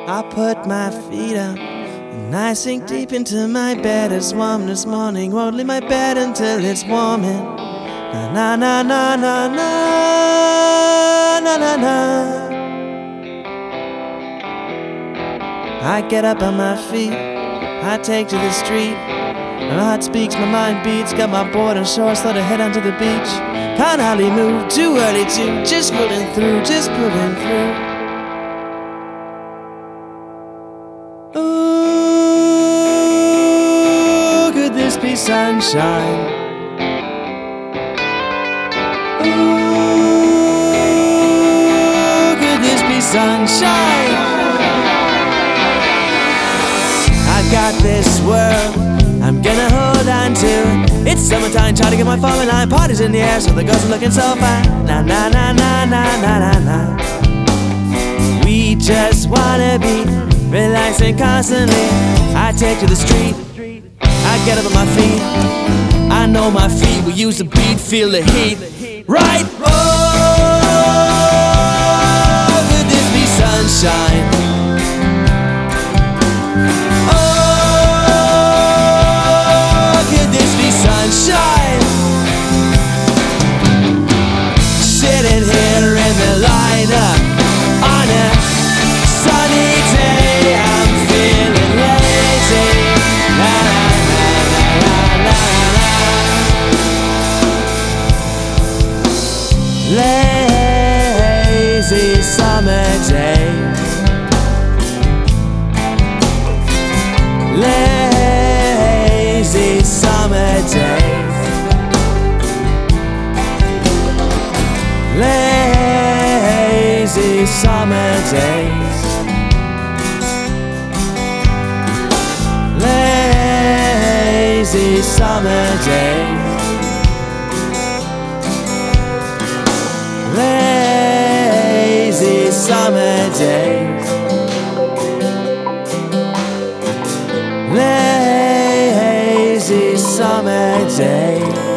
I put my feet up and I sink deep into my bed. It's warm this morning, won't leave my bed until it's warming. Na na na na na na na na. I get up on my feet, I take to the street. My heart speaks, my mind beats. Got my board and shorts, thought to head onto the beach. Can't hardly move, too early to, just pulling through, just pulling through. Ooh, could this be sunshine? Ooh, could this be sunshine? I got this world I'm gonna hold on to. It's summertime, trying to get my falling line. Parties in the air, so the girls are looking so fine. Na na na na na na na na. We just wanna be relaxing constantly. I take to the street, I get up on my feet. I know my feet will use the beat, feel the heat. Right? Oh, could this be sunshine? Sunshine. Sitting here in the lineup on a sunny day, I'm feeling lazy. La la la la la la. Lazy summer day. Lazy summer day. Lazy summer days. Lazy summer days. Lazy summer days. Lazy summer days.